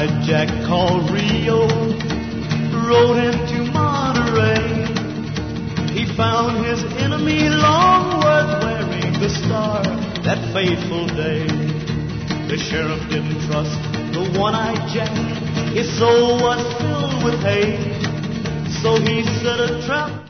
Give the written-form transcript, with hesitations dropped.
One-Eyed Jack called Rio rode into Monterey. He found his enemy Longworth wearing the star that fateful day. The sheriff didn't trust the One-Eyed Jack. His soul was filled with hate. So he set a trap